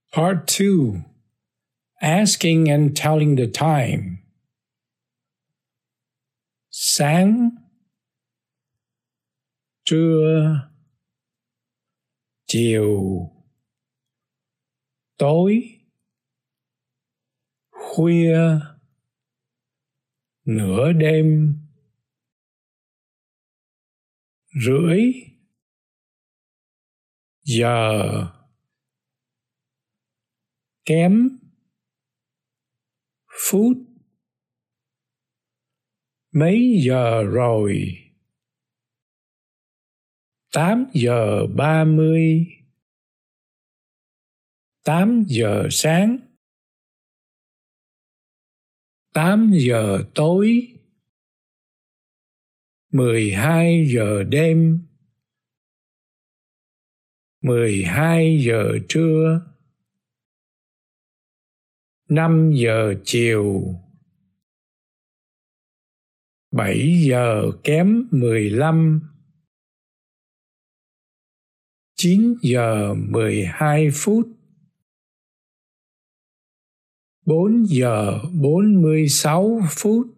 Part 2. Asking and telling the time. Sáng, trưa, chiều, tối, khuya, nửa đêm, rưỡi, giờ, kém, phút, mấy giờ rồi, 8:30, 8 giờ sáng, 8 giờ tối, 12 giờ đêm, 12 giờ trưa, 5 giờ chiều, 7 giờ kém 15, 9 giờ 12 phút, 4 giờ 46 phút,